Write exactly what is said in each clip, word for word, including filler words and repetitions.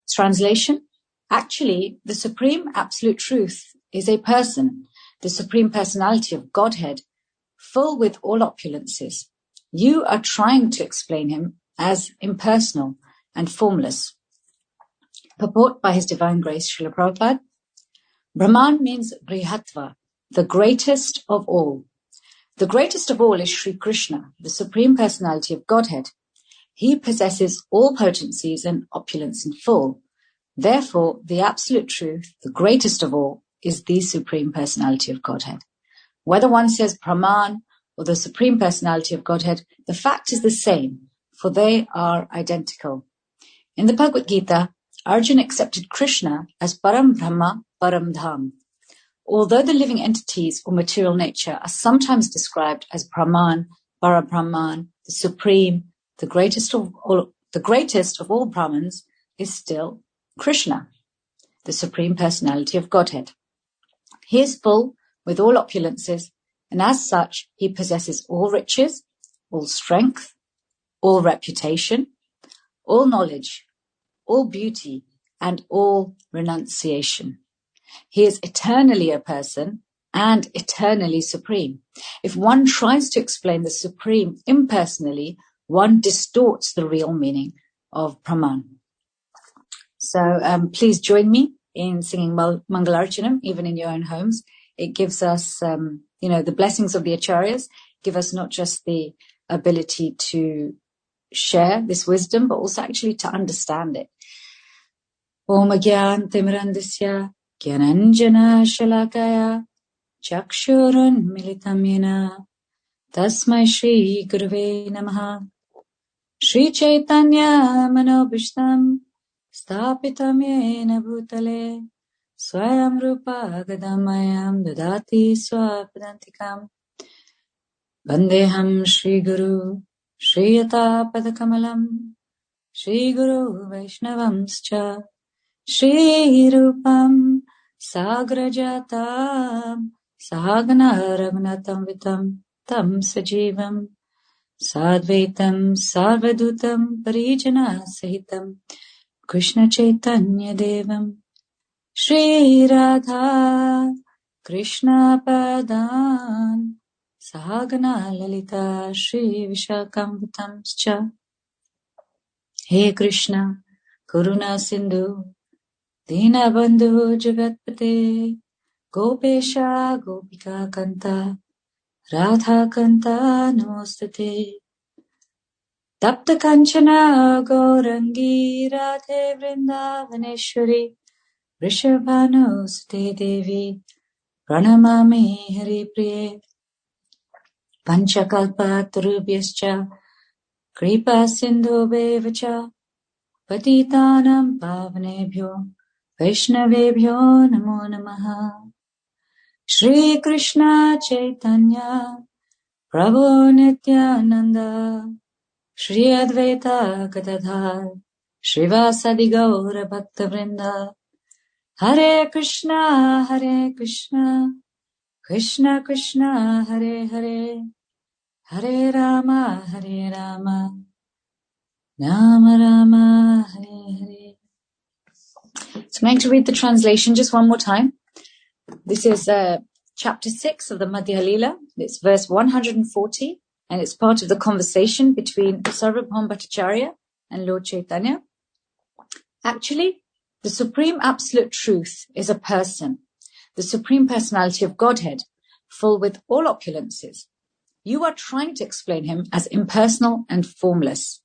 Translation: actually, the Supreme Absolute Truth is a person, the Supreme Personality of Godhead, full with all opulences. You are trying to explain him as impersonal and formless. Purport by His Divine Grace Srila Prabhupada. Brahman means Brihatva, the greatest of all. The greatest of all is Sri Krishna, the Supreme Personality of Godhead. He possesses all potencies and opulence in full. Therefore, the Absolute Truth, the greatest of all, is the Supreme Personality of Godhead. Whether one says Brahman or the Supreme Personality of Godhead, the fact is the same, for they are identical. In the Bhagavad Gita, Arjuna accepted Krishna as Param Brahma, Param Dham. Although the living entities or material nature are sometimes described as Brahman, Parabrahman, the Supreme, the greatest of all, the greatest of all Brahmans is still Krishna, the Supreme Personality of Godhead. He is full with all opulences, and as such, he possesses all riches, all strength, all reputation, all knowledge, all beauty, and all renunciation. He is eternally a person and eternally supreme. If one tries to explain the Supreme impersonally, one distorts the real meaning of Brahman. So um, please join me in singing Mangalarchanam, even in your own homes. It gives us, um, you know, the blessings of the Acharyas, give us not just the ability to share this wisdom, but also actually to understand it. Om Gyan Timirandisya Gyananjana Shalakaya Chakshurun Militam Yena Tasmai Shri Gurave Namaha Shri Chaitanya Manobishtam Stapitam Yena Bhutale Swayam Rupa Gadamayam Dadati Swapadantikam Vandeham Shri Guru Shri Yata Padakamalam Shri Guru Vaishnavamscha Shri Rupam Sagrajatam Sahagana Raghunatam Vitam Tam Sajivam Sadvaitam Sarvadutam Parijana Sahitam Krishna Chaitanya Devam Shri Radha Krishna Padan Sahagana Lalita Shri Vishakam Vitamscha. He Krishna Karuna Sindhu Dina Bandhu Jagatpate Gopesha Gopika Kanta Radha Kanta Namostate Tapta Kanchana Gaurangi Radhe Vrindavaneshwari Vrishabhanu Sute Devi Pranamami Hari Priye Panchakalpa Tarubhyascha Kripa Sindhu Bevacha Patitanam Pavanebhyo Vaishnavebhyo Namo Namaha. Shri Krishna Chaitanya Prabhu Nityananda Shri Advaita Gadadhar Shrivasadi Gaura Bhakta Vrinda Hare Krishna Hare Krishna Krishna Krishna Hare Hare Hare Rama Hare Rama Rama Rama Hare Hare. So I'm going to read the translation just one more time. This is uh, chapter six of the Madhya Lila. It's verse one hundred forty, and it's part of the conversation between Sarvabhauma Bhattacharya and Lord Chaitanya. Actually, the Supreme Absolute Truth is a person, the Supreme Personality of Godhead, full with all opulences. You are trying to explain him as impersonal and formless.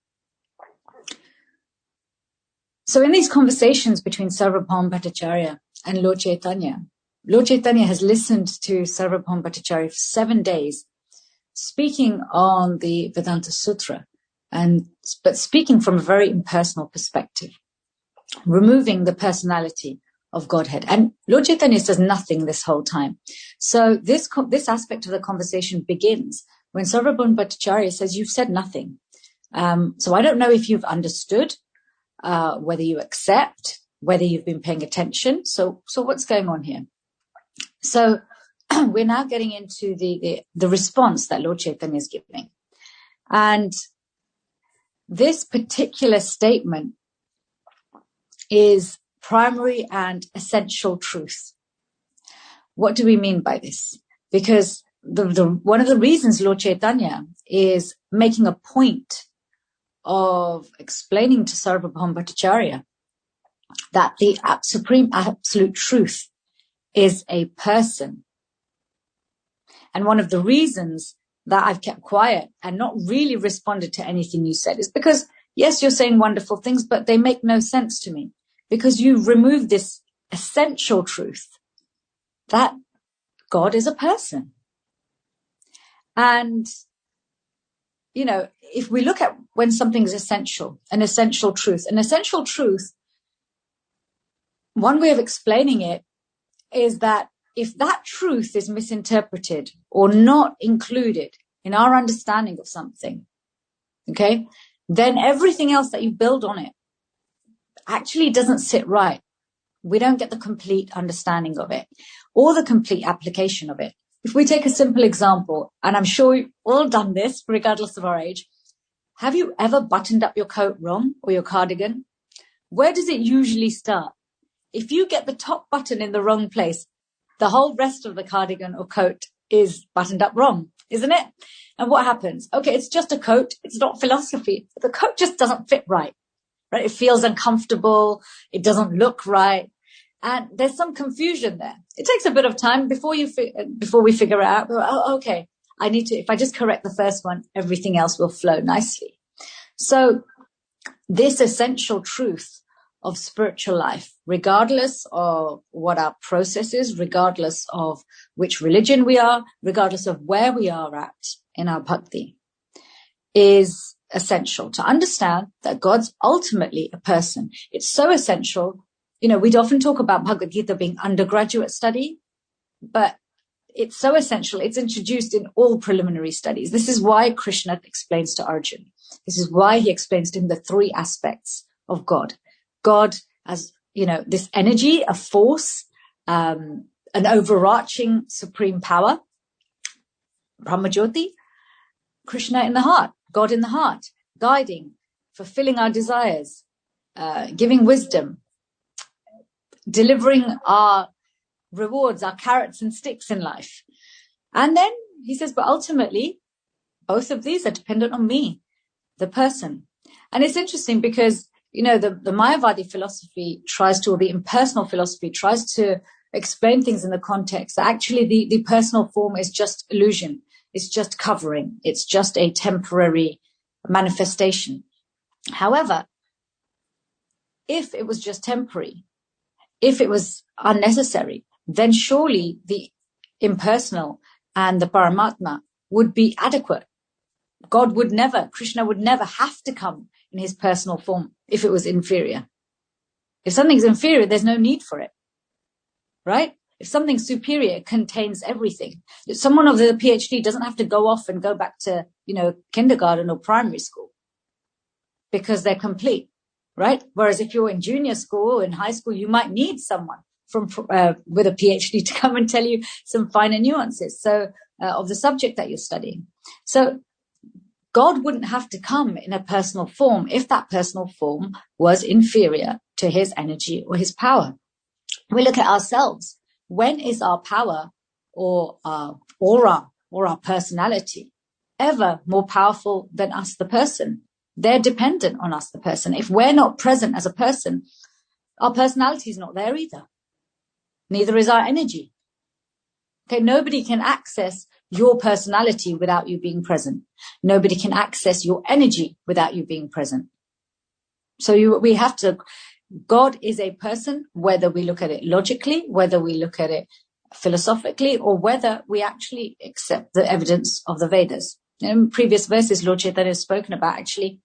So in these conversations between Sarvabhauma Bhattacharya and Lord Chaitanya, Lord Chaitanya has listened to Sarvabhauma Bhattacharya for seven days, speaking on the Vedanta Sutra, and but speaking from a very impersonal perspective, removing the personality of Godhead. And Lord Chaitanya says nothing this whole time. So this this aspect of the conversation begins when Sarvabhauma Bhattacharya says, "You've said nothing. Um, so I don't know if you've understood, uh, whether you accept, whether you've been paying attention. So, so what's going on here?" So we're now getting into the, the, the response that Lord Chaitanya is giving. And this particular statement is primary and essential truth. What do we mean by this? Because the, the one of the reasons Lord Chaitanya is making a point of explaining to Sarvabhauma Bhattacharya that the supreme absolute truth is a person. And one of the reasons that I've kept quiet and not really responded to anything you said is because, yes, you're saying wonderful things, but they make no sense to me because you remove this essential truth that God is a person. And, you know, if we look at when something's essential, an essential truth, an essential truth, one way of explaining it is that if that truth is misinterpreted or not included in our understanding of something, okay, then everything else that you build on it actually doesn't sit right. We don't get the complete understanding of it or the complete application of it. If we take a simple example, and I'm sure you've all done this regardless of our age, have you ever buttoned up your coat wrong or your cardigan? Where does it usually start? If you get the top button in the wrong place, the whole rest of the cardigan or coat is buttoned up wrong, isn't it? And what happens? Okay, it's just a coat. It's not philosophy. The coat just doesn't fit right, right? It feels uncomfortable. It doesn't look right. And there's some confusion there. It takes a bit of time before you, fi- before we figure it out. Oh, okay. I need to, if I just correct the first one, everything else will flow nicely. So this essential truth of spiritual life, regardless of what our process is, regardless of which religion we are, regardless of where we are at in our bhakti, is essential to understand that God's ultimately a person. It's so essential. You know, we'd often talk about Bhagavad Gita being undergraduate study, but it's so essential. It's introduced in all preliminary studies. This is why Krishna explains to Arjuna. This is why he explains to him the three aspects of God. God as, you know, this energy, a force, um, an overarching supreme power, Brahmajyoti, Krishna in the heart, God in the heart, guiding, fulfilling our desires, uh, giving wisdom, delivering our rewards, our carrots and sticks in life. And then he says, but ultimately, both of these are dependent on me, the person. And it's interesting because, you know, the, the Mayavadi philosophy tries to, or the impersonal philosophy tries to explain things in the context that actually the, the personal form is just illusion. It's just covering. It's just a temporary manifestation. However, if it was just temporary, if it was unnecessary, then surely the impersonal and the Paramatma would be adequate. God would never, Krishna would never have to come in his personal form if it was inferior. If something's inferior, there's no need for it, right? If something superior contains everything, if someone of the PhD doesn't have to go off and go back to, you know, kindergarten or primary school because they're complete, right? Whereas if you're in junior school, in high school, you might need someone from uh, with a PhD to come and tell you some finer nuances so uh, of the subject that you're studying. So God wouldn't have to come in a personal form if that personal form was inferior to his energy or his power. We look at ourselves. When is our power or our aura or our personality ever more powerful than us, the person? They're dependent on us, the person. If we're not present as a person, our personality is not there either. Neither is our energy. Okay, nobody can access your personality without you being present. Nobody can access your energy without you being present. So you, we have to, God is a person, whether we look at it logically, whether we look at it philosophically, or whether we actually accept the evidence of the Vedas. In previous verses, Lord Chaitanya has spoken about actually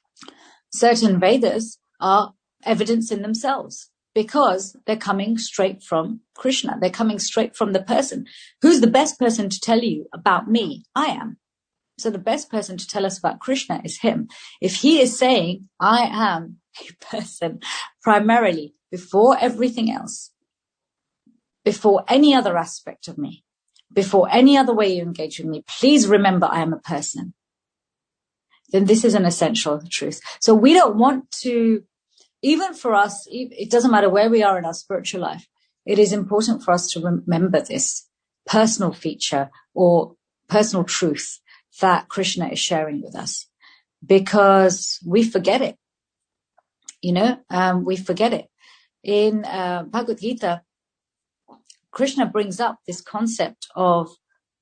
certain Vedas are evidence in themselves because they're coming straight from Krishna. They're coming straight from the person. Who's the best person to tell you about me? I am. So the best person to tell us about Krishna is him. If he is saying, I am a person primarily before everything else, before any other aspect of me, before any other way you engage with me, please remember I am a person. Then this is an essential truth. So we don't want to even for us, it doesn't matter where we are in our spiritual life, it is important for us to remember this personal feature or personal truth that Krishna is sharing with us, because we forget it. You know, um, we forget it. In uh, Bhagavad Gita, Krishna brings up this concept of,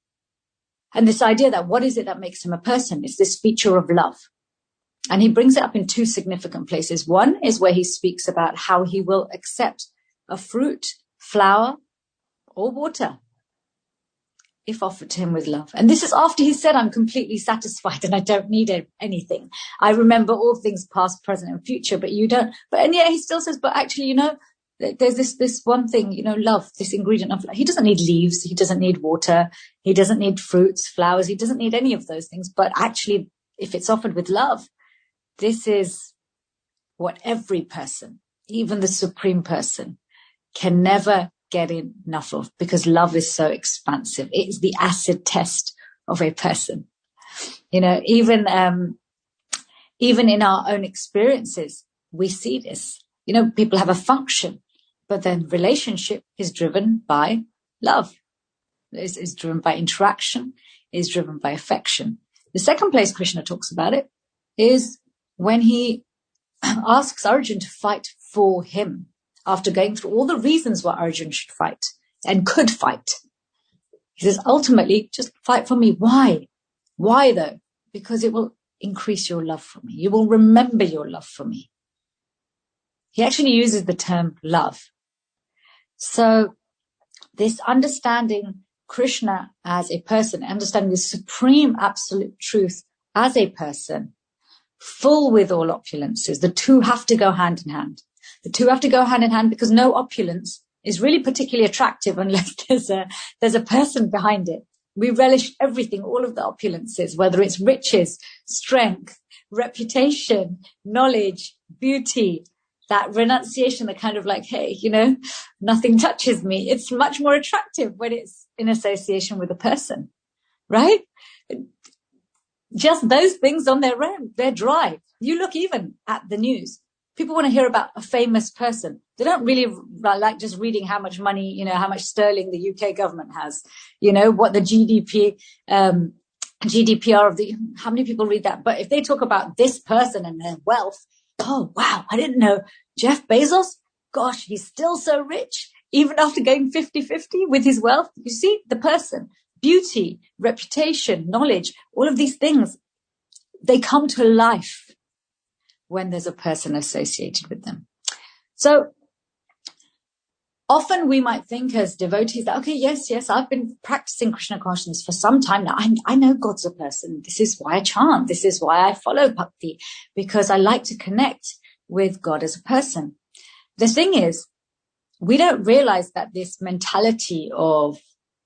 and this idea that what is it that makes him a person? It's this feature of love. And he brings it up in two significant places. One is where he speaks about how he will accept a fruit, flower, or water if offered to him with love. And this is after he said, I'm completely satisfied and I don't need anything. I remember all things past, present, and future, but you don't. But and yet he still says, but actually, you know, there's this, this one thing, you know, love, this ingredient of love. He doesn't need leaves. He doesn't need water. He doesn't need fruits, flowers. He doesn't need any of those things. But actually, if it's offered with love, this is what every person, even the supreme person, can never get enough of, because love is so expansive. It's the acid test of a person. You know, even, um, even in our own experiences, we see this. You know, people have a function, but then relationship is driven by love. Is is driven by interaction, is driven by affection. The second place Krishna talks about it is when he asks Arjuna to fight for him, after going through all the reasons why Arjuna should fight and could fight. He says, ultimately, just fight for me. Why? Why though? Because it will increase your love for me. You will remember your love for me. He actually uses the term love. So this understanding Krishna as a person, understanding the supreme absolute truth as a person, full with all opulences, the two have to go hand in hand. The two have to go hand in hand, because no opulence is really particularly attractive unless there's a, there's a person behind it. We relish everything, all of the opulences, whether it's riches, strength, reputation, knowledge, beauty, that renunciation, the kind of like, hey, you know, nothing touches me. It's much more attractive when it's in association with a person, right? Just those things on their own, they're dry. You look even at the news. People want to hear about a famous person. They don't really like just reading how much money, you know, how much sterling the U K government has, you know, what the G D P, um, G D P R of the, how many people read that? But if they talk about this person and their wealth, oh, wow, I didn't know Jeff Bezos. Gosh, he's still so rich, even after going fifty-fifty with his wealth. You see, the person, beauty, reputation, knowledge, all of these things, they come to life when there's a person associated with them. So often we might think as devotees that, okay, yes, yes, I've been practicing Krishna consciousness for some time now. I, I know God's a person. This is why I chant. This is why I follow bhakti, because I like to connect with God as a person. The thing is, we don't realize that this mentality of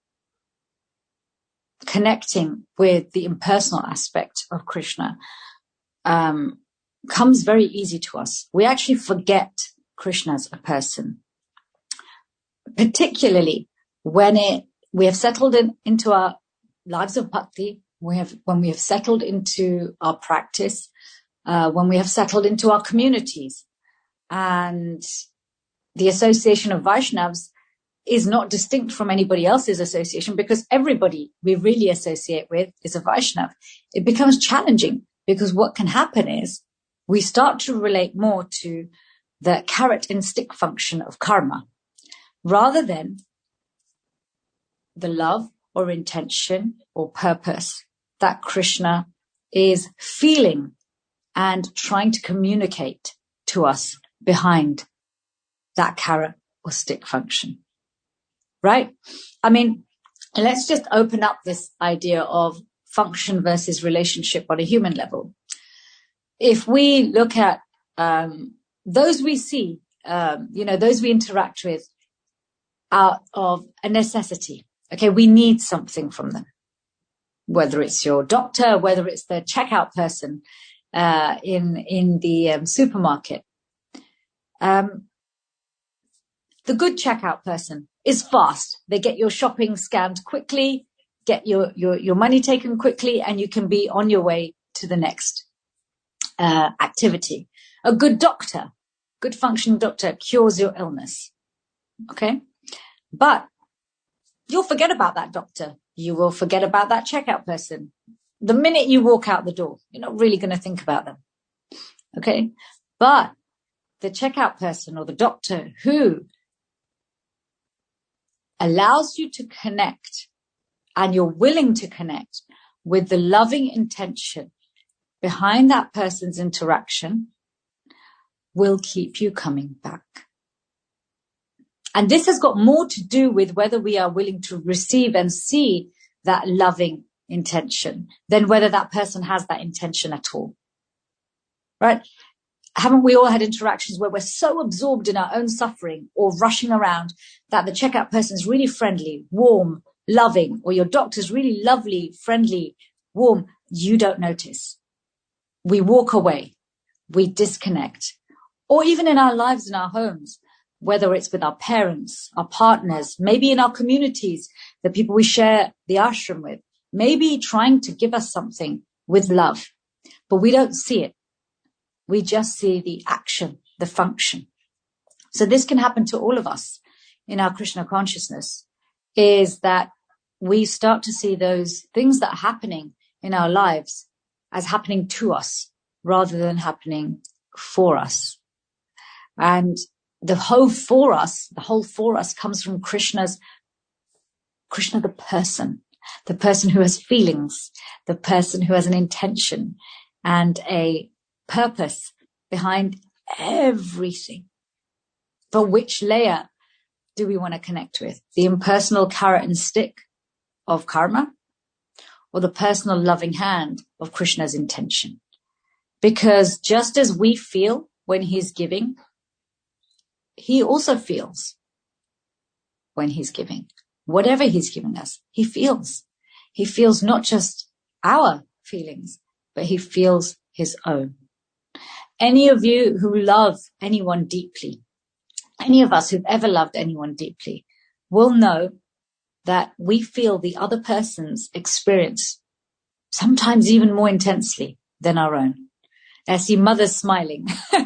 connecting with the impersonal aspect of Krishna um, comes very easy to us. We actually forget Krishna as a person, particularly when it, we have settled in, into our lives of bhakti, we have, when we have settled into our practice, uh, when we have settled into our communities, and the association of Vaishnavas is not distinct from anybody else's association, because everybody we really associate with is a Vaishnav. It becomes challenging, because what can happen is we start to relate more to the carrot and stick function of karma, rather than the love or intention or purpose that Krishna is feeling and trying to communicate to us behind that carrot or stick function. Right? I mean, let's just open up this idea of function versus relationship on a human level. If we look at um, those we see, um, you know, those we interact with out of a necessity, okay, we need something from them, whether it's your doctor, whether it's the checkout person uh, in in the um, supermarket. Um, the good checkout person is fast. They get your shopping scanned quickly, get your, your, your money taken quickly, and you can be on your way to the next uh, activity. A good doctor good functioning doctor cures your illness. Okay? But you'll forget about that doctor. You will forget about that checkout person. The minute you walk out the door, you're not really going to think about them. Okay? But the checkout person or the doctor who allows you to connect, and you're willing to connect with the loving intention behind that person's interaction, will keep you coming back. And this has got more to do with whether we are willing to receive and see that loving intention than whether that person has that intention at all. Right? Haven't we all had interactions where we're so absorbed in our own suffering or rushing around that the checkout person is really friendly, warm, loving, or your doctor's really lovely, friendly, warm? You don't notice. We walk away. We disconnect. Or even in our lives, in our homes, whether it's with our parents, our partners, maybe in our communities, the people we share the ashram with, maybe trying to give us something with love, but we don't see it. We just see the action, the function. So this can happen to all of us in our Krishna consciousness, is that we start to see those things that are happening in our lives as happening to us rather than happening for us. And the whole for us, the whole for us comes from Krishna's, Krishna the person, the person who has feelings, the person who has an intention and a purpose behind everything. But which layer do we want to connect with? The impersonal carrot and stick of karma, or the personal loving hand of Krishna's intention? Because just as we feel when he's giving, he also feels when he's giving. Whatever he's giving us, he feels. He feels not just our feelings, but he feels his own. Any of you who love anyone deeply, any of us who've ever loved anyone deeply, will know that we feel the other person's experience sometimes even more intensely than our own. I see mothers smiling.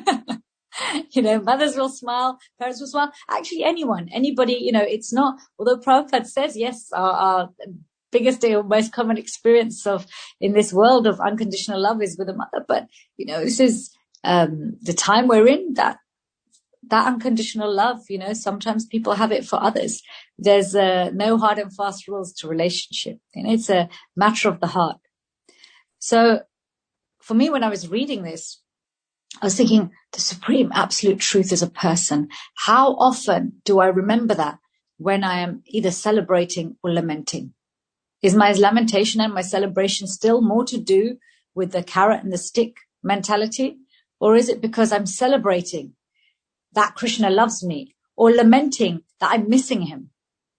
You know, mothers will smile, parents will smile. Actually, anyone, anybody, you know, it's not, although Prabhupada says, yes, our, our biggest or most common experience of in this world of unconditional love is with a mother. But, you know, this is um, the time we're in, that that unconditional love, you know, sometimes people have it for others. There's uh, no hard and fast rules to relationship. You know, it's a matter of the heart. So for me, when I was reading this, I was thinking, the supreme absolute truth is a person. How often do I remember that when I am either celebrating or lamenting? Is my lamentation and my celebration still more to do with the carrot and the stick mentality? Or is it because I'm celebrating that Krishna loves me, or lamenting that I'm missing him?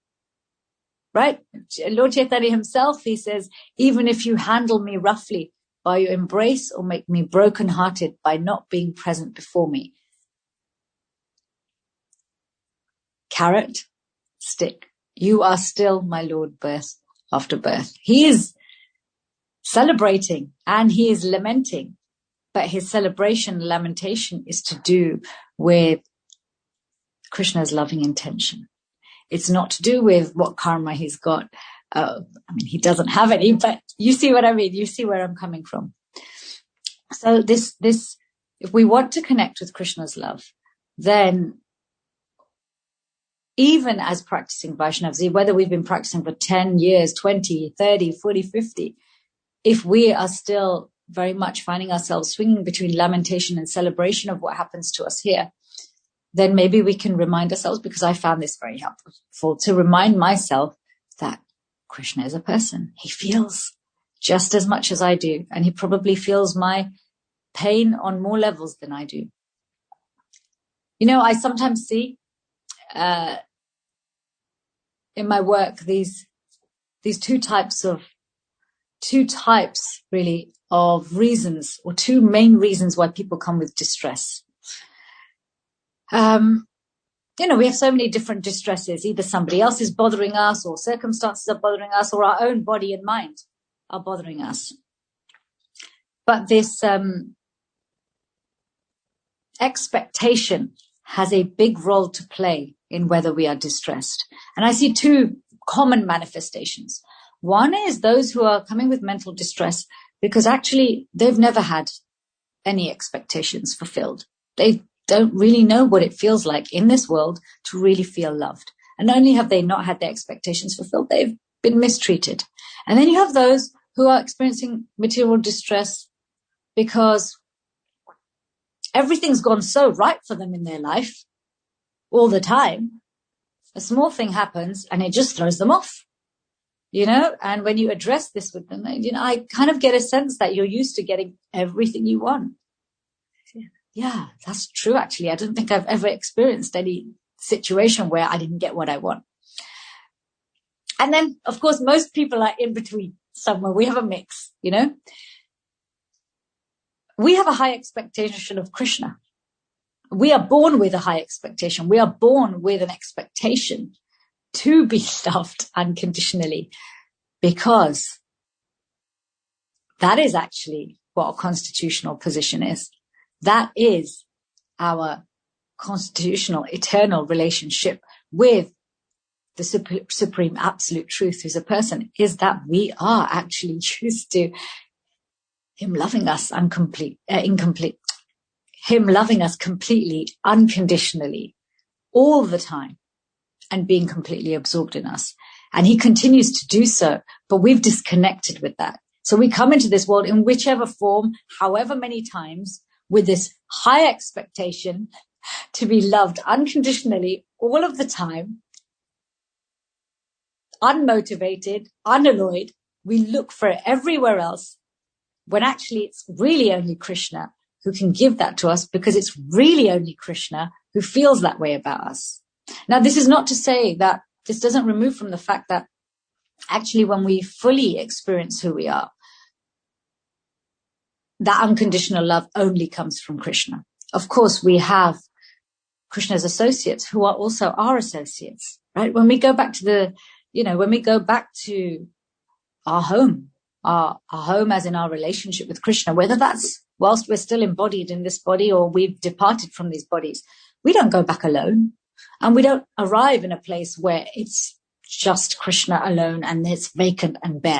Right? Lord Chaitanya himself, he says, even if you handle me roughly by your embrace or make me broken-hearted by not being present before me. Carrot, stick. You are still my Lord birth after birth. He is celebrating and he is lamenting, but his celebration, lamentation is to do with Krishna's loving intention. It's not to do with what karma he's got. Uh, I mean, he doesn't have any, but you see what I mean. You see where I'm coming from. So this, this, if we want to connect with Krishna's love, then even as practicing Vaishnavas, whether we've been practicing for ten years, twenty, thirty, forty, fifty, if we are still very much finding ourselves swinging between lamentation and celebration of what happens to us here, then maybe we can remind ourselves, because I found this very helpful, to remind myself that Krishna is a person. He feels just as much as I do, and he probably feels my pain on more levels than I do. You know, I sometimes see uh, in my work these these two types of two types really of reasons, or two main reasons why people come with distress. Um, you know, we have so many different distresses. Either somebody else is bothering us, or circumstances are bothering us, or our own body and mind are bothering us. But this um, expectation has a big role to play in whether we are distressed. And I see two common manifestations. One is those who are coming with mental distress because actually they've never had any expectations fulfilled. They don't really know what it feels like in this world to really feel loved. And not only have they not had their expectations fulfilled, they've been mistreated. And then you have those who are experiencing material distress because everything's gone so right for them in their life all the time. A small thing happens and it just throws them off, you know, and when you address this with them, you know, I kind of get a sense that you're used to getting everything you want. Yeah, that's true. Actually, I don't think I've ever experienced any situation where I didn't get what I want. And then, of course, most people are in between somewhere. We have a mix, you know. We have a high expectation of Krishna. We are born with a high expectation. We are born with an expectation to be loved unconditionally, because that is actually what our constitutional position is. That is our constitutional eternal relationship with the sup- supreme absolute truth, who's a person, is that we are actually used to him loving us incomplete, uh, incomplete, him loving us completely, unconditionally, all the time, and being completely absorbed in us. And he continues to do so, but we've disconnected with that. So we come into this world in whichever form, however many times, with this high expectation to be loved unconditionally all of the time, unmotivated, unalloyed. We look for it everywhere else, when actually it's really only Krishna who can give that to us, because it's really only Krishna who feels that way about us. Now, this is not to say that this doesn't remove from the fact that actually when we fully experience who we are, that unconditional love only comes from Krishna. Of course, we have Krishna's associates who are also our associates, right? When we go back to the, you know, when we go back to our home, our, our home as in our relationship with Krishna, whether that's whilst we're still embodied in this body or we've departed from these bodies, we don't go back alone. And we don't arrive in a place where it's just Krishna alone and it's vacant and bare.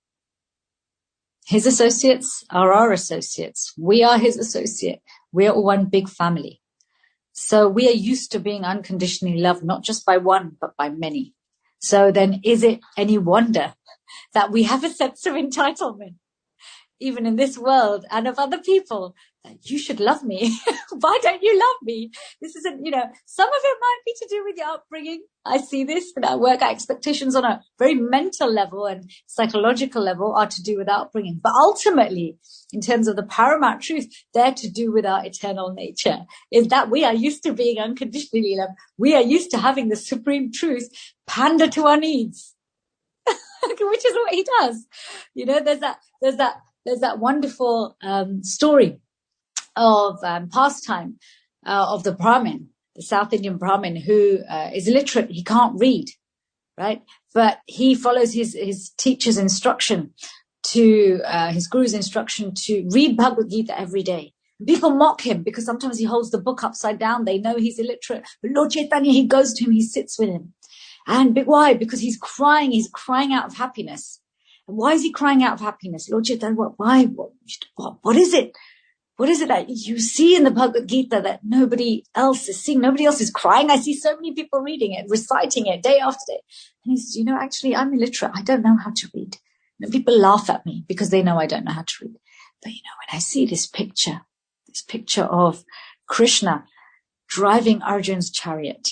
His associates are our associates. We are his associate. We are all one big family. So we are used to being unconditionally loved, not just by one, but by many. So then is it any wonder that we have a sense of entitlement, even in this world, and of other people, that you should love me. Why don't you love me? This isn't, you know, some of it might be to do with your upbringing. I see this in our work. Our expectations on a very mental level and psychological level are to do with our upbringing. But ultimately, in terms of the paramount truth, they're to do with our eternal nature, is that we are used to being unconditionally loved. We are used to having the supreme truth pander to our needs, which is what he does. You know, there's that, there's that, there's that wonderful um, story of um, pastime uh, of the Brahmin, the South Indian Brahmin, who uh, is illiterate. He can't read, right? But he follows his, his teacher's instruction to, uh, his guru's instruction to read Bhagavad Gita every day. People mock him because sometimes he holds the book upside down. They know he's illiterate. But Lord Chaitanya, he goes to him, he sits with him. And why? Because he's crying, he's crying out of happiness. And why is he crying out of happiness? Lord Chaitanya, what, why? What, what, what is it? What is it that you see in the Bhagavad Gita that nobody else is seeing? Nobody else is crying. I see so many people reading it, reciting it day after day. And he says, you know, actually, I'm illiterate. I don't know how to read. And people laugh at me because they know I don't know how to read. But, you know, when I see this picture, this picture of Krishna driving Arjun's chariot,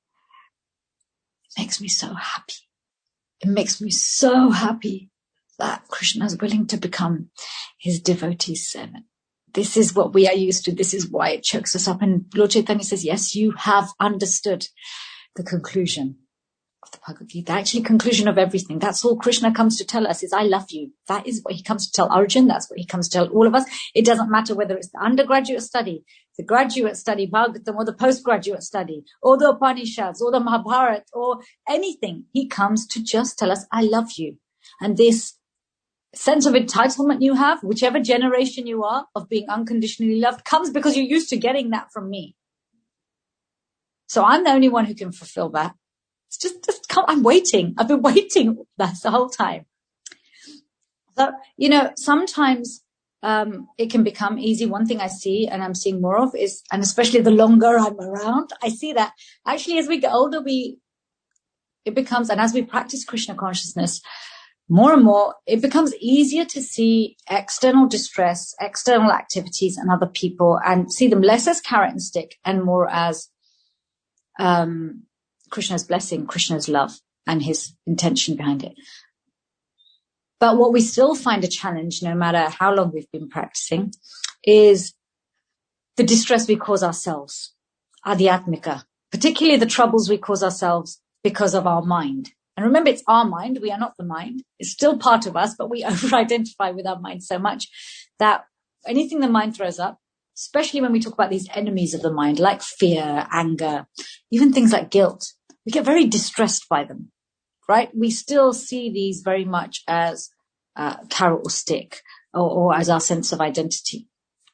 it makes me so happy. It makes me so happy that Krishna is willing to become his devotee's servant. This is what we are used to. This is why it chokes us up. And Lord Chaitanya says, yes, you have understood the conclusion of the Bhagavad Gita, the actually conclusion of everything. That's all Krishna comes to tell us is, I love you. That is what he comes to tell Arjun. That's what he comes to tell all of us. It doesn't matter whether it's the undergraduate study, the graduate study, Bhagavatam, or the postgraduate study, or the Upanishads, or the Mahabharata, or anything. He comes to just tell us, I love you. And this sense of entitlement you have, whichever generation you are, of being unconditionally loved, comes because you're used to getting that from me. So I'm the only one who can fulfill that. It's just, just come, I'm waiting. I've been waiting that's the whole time. So, you know, sometimes um, it can become easy. One thing I see, and I'm seeing more of, is, and especially the longer I'm around, I see that actually as we get older, we, it becomes, and as we practice Krishna consciousness, more and more, it becomes easier to see external distress, external activities and other people, and see them less as carrot and stick and more as um, Krishna's blessing, Krishna's love, and his intention behind it. But what we still find a challenge, no matter how long we've been practicing, is the distress we cause ourselves, adhyatmika, particularly the troubles we cause ourselves because of our mind. And remember, it's our mind. We are not the mind. It's still part of us, but we over-identify with our mind so much that anything the mind throws up, especially when we talk about these enemies of the mind, like fear, anger, even things like guilt, we get very distressed by them, right? We still see these very much as uh, carrot or stick, or, or as our sense of identity.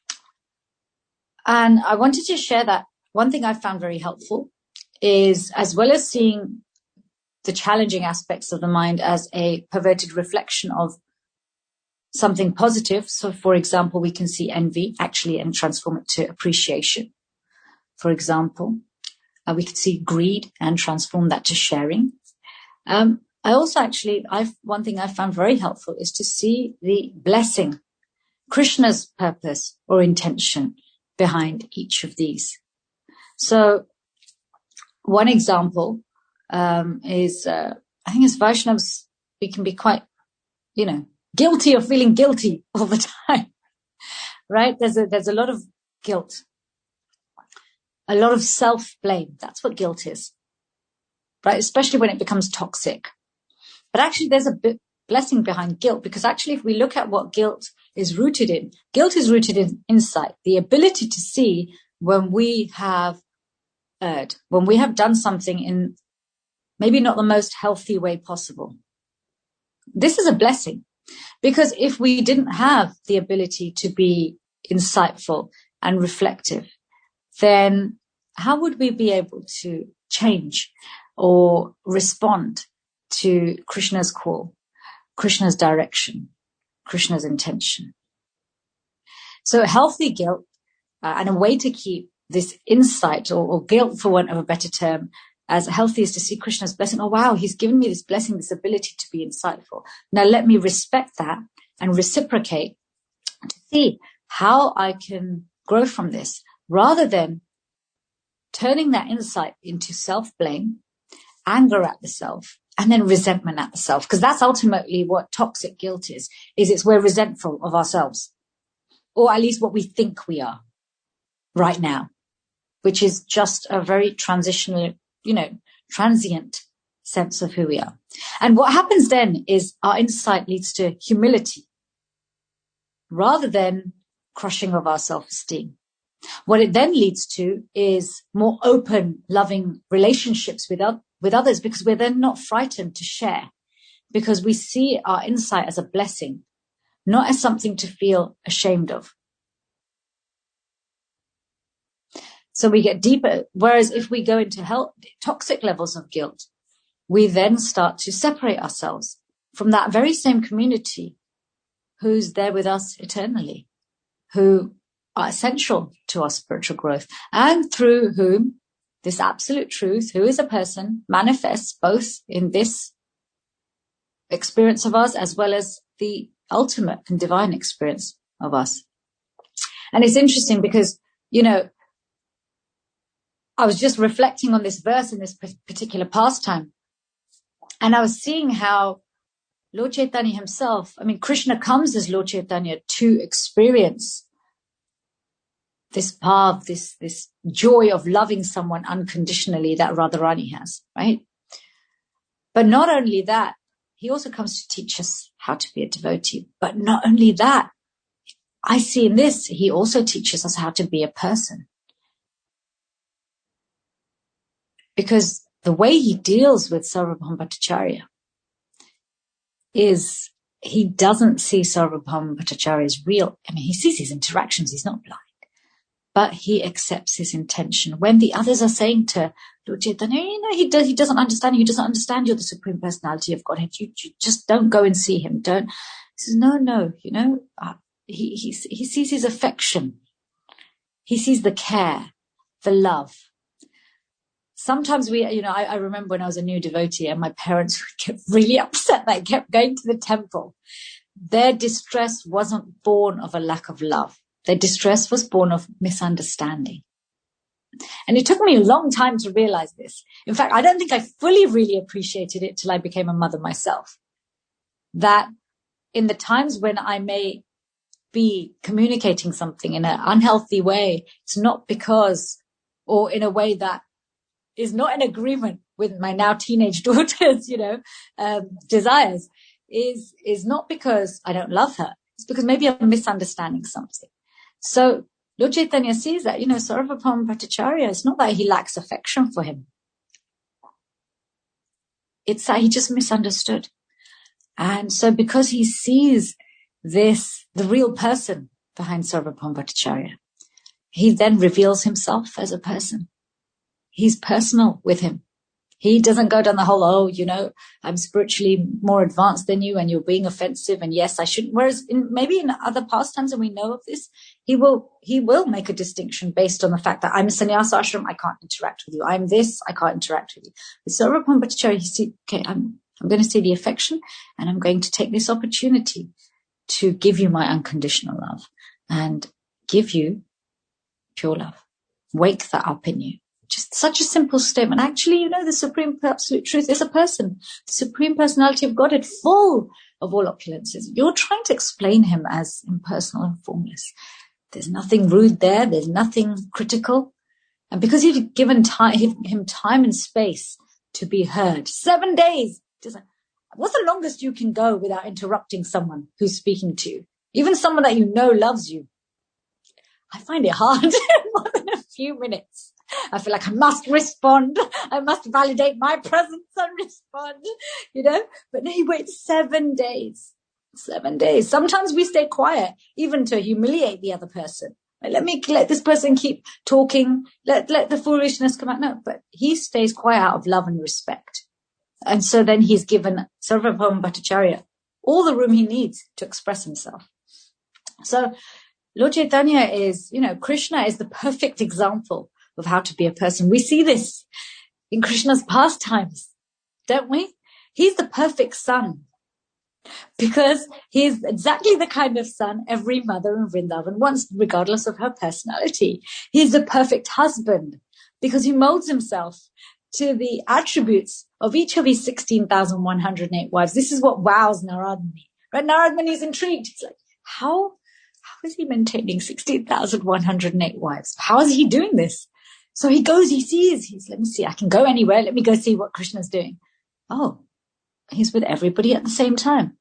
And I wanted to share that one thing I found very helpful is, as well as seeing the challenging aspects of the mind as a perverted reflection of something positive. So, for example, we can see envy actually and transform it to appreciation. For example, uh, we could see greed and transform that to sharing. Um, I also actually, I've, one thing I found very helpful is to see the blessing, Krishna's purpose or intention behind each of these. So one example um, is, uh, I think as Vaishnavas, we can be quite, you know, guilty of feeling guilty all the time, right? There's a, there's a lot of guilt, a lot of self-blame. That's what guilt is, right? Especially when it becomes toxic. But actually there's a bit blessing behind guilt, because actually if we look at what guilt is rooted in, guilt is rooted in insight, the ability to see when we have erred, when we have done something in maybe not the most healthy way possible. This is a blessing, because if we didn't have the ability to be insightful and reflective, then how would we be able to change or respond to Krishna's call, Krishna's direction, Krishna's intention? So healthy guilt, uh, and a way to keep this insight or, or guilt, for want of a better term, as healthy is to see Krishna's blessing. Oh, wow, he's given me this blessing, this ability to be insightful. Now let me respect that and reciprocate to see how I can grow from this, rather than turning that insight into self-blame, anger at the self, and then resentment at the self. Because that's ultimately what toxic guilt is, is it's we're resentful of ourselves, or at least what we think we are right now, which is just a very transitional, you know, transient sense of who we are. And what happens then is our insight leads to humility rather than crushing of our self-esteem. What it then leads to is more open, loving relationships with, with others, because we're then not frightened to share, because we see our insight as a blessing, not as something to feel ashamed of. So we get deeper. Whereas if we go into health, toxic levels of guilt, we then start to separate ourselves from that very same community who's there with us eternally, who are essential to our spiritual growth, and through whom this absolute truth, who is a person, manifests both in this experience of us as well as the ultimate and divine experience of us. And it's interesting because, you know, I was just reflecting on this verse in this particular pastime, and I was seeing how Lord Chaitanya himself, I mean, Krishna comes as Lord Chaitanya to experience this path, this, this joy of loving someone unconditionally that Radharani has, right? But not only that, he also comes to teach us how to be a devotee. But not only that, I see in this, he also teaches us how to be a person. Because the way he deals with Sarvabhauma Bhattacharya is he doesn't see Sarvabhauma Bhattacharya as real. I mean, he sees his interactions. He's not blind. But he accepts his intention. When the others are saying to Lord Chaitanya, you know, he, does, he doesn't understand you. He doesn't understand you're the Supreme Personality of Godhead. You, you just don't go and see him. Don't. He says, no, no, you know, uh, he, he, he sees his affection. He sees the care, the love. Sometimes we, you know, I, I remember when I was a new devotee and my parents would get really upset that I kept going to the temple. Their distress wasn't born of a lack of love. Their distress was born of misunderstanding. And it took me a long time to realize this. In fact, I don't think I fully really appreciated it till I became a mother myself. That in the times when I may be communicating something in an unhealthy way, it's not because, or in a way that is not in agreement with my now teenage daughter's, you know, um, desires, is, is not because I don't love her. It's because maybe I'm misunderstanding something. So Lord Chaitanya sees that, you know, Sarvabhauma Bhattacharya, it's not that he lacks affection for him. It's that he just misunderstood. And so because he sees this, the real person behind Sarvabhauma Bhattacharya, he then reveals himself as a person. He's personal with him. He doesn't go down the whole, oh, you know, I'm spiritually more advanced than you and you're being offensive and yes, I shouldn't. Whereas in, maybe in other pastimes, and we know of this, he will, he will make a distinction based on the fact that I'm a sannyasa ashram, I can't interact with you. I'm this, I can't interact with you. With Sarvabhauma Bhattacharya, he see, okay, I'm, I'm going to see the affection and I'm going to take this opportunity to give you my unconditional love and give you pure love. Wake that up in you. Just such a simple statement. Actually, you know, the Supreme Absolute Truth is a person. The Supreme Personality of Godhead, full of all opulences. You're trying to explain him as impersonal and formless. There's nothing rude there. There's nothing critical. And because you've given time, him time and space to be heard, seven days. What's the longest you can go without interrupting someone who's speaking to you? Even someone that you know loves you. I find it hard. More than a few minutes. I feel like I must respond. I must validate my presence and respond, you know. But no, he waits seven days. Seven days. Sometimes we stay quiet, even to humiliate the other person. Like, let me let this person keep talking. Let let the foolishness come out. No, but he stays quiet out of love and respect. And so then he's given Sarvabhauma Bhattacharya all the room he needs to express himself. So Lord Chaitanya is, you know, Krishna is the perfect example of how to be a person. We see this in Krishna's pastimes, don't we? He's the perfect son because he's exactly the kind of son every mother in Vrindavan wants, regardless of her personality. He's the perfect husband because he molds himself to the attributes of each of his sixteen thousand one hundred eight wives. This is what wows Narad Muni. Right? Narad Muni is intrigued. He's like, how, how is he maintaining sixteen thousand one hundred eight wives? How is he doing this? So he goes, he sees, he's, let me see, I can go anywhere. Let me go see what Krishna's doing. Oh, he's with everybody at the same time.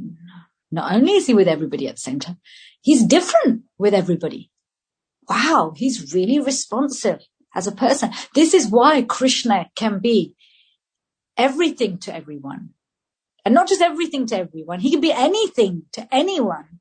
Not only is he with everybody at the same time, he's different with everybody. Wow, he's really responsive as a person. This is why Krishna can be everything to everyone. And not just everything to everyone. He can be anything to anyone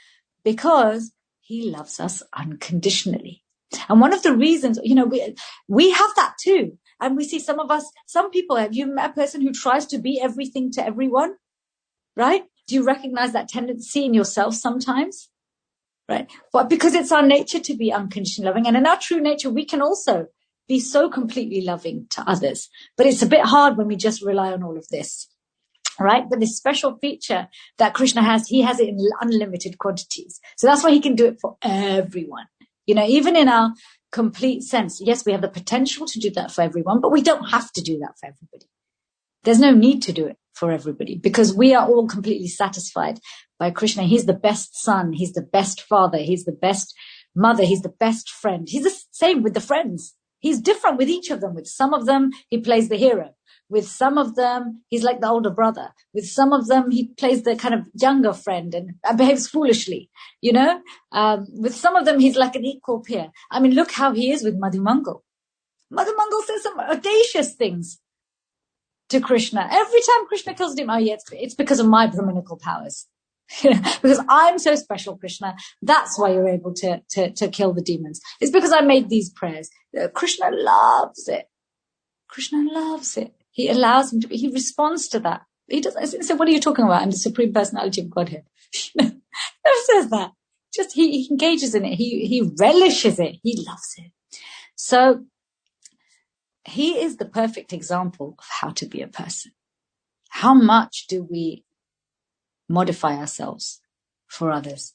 because he loves us unconditionally. And one of the reasons, you know, we, we have that too. And we see some of us, some people, have you met a person who tries to be everything to everyone? Right? Do you recognize that tendency in yourself sometimes? Right? But because it's our nature to be unconditionally loving. And in our true nature, we can also be so completely loving to others. But it's a bit hard when we just rely on all of this. Right? But this special feature that Krishna has, he has it in unlimited quantities. So that's why he can do it for everyone. You know, even in our complete sense, yes, we have the potential to do that for everyone, but we don't have to do that for everybody. There's no need to do it for everybody because we are all completely satisfied by Krishna. He's the best son. He's the best father. He's the best mother. He's the best friend. He's the same with the friends. He's different with each of them. With some of them, he plays the hero. With some of them, he's like the older brother. With some of them, he plays the kind of younger friend and behaves foolishly, you know. Um, with some of them, he's like an equal peer. I mean, look how he is with Madhu Mangal. Madhu Mangal says some audacious things to Krishna. Every time Krishna kills him, oh yeah, it's, it's because of my Brahminical powers. Because I'm so special, Krishna. That's why you're able to, to, to kill the demons. It's because I made these prayers. Uh, Krishna loves it. Krishna loves it. He allows him to be, he responds to that. He doesn't say, what are you talking about? I'm the Supreme Personality of Godhead. Never says that. Just he, he engages in it. He, he relishes it. He loves it. So he is the perfect example of how to be a person. How much do we modify ourselves for others,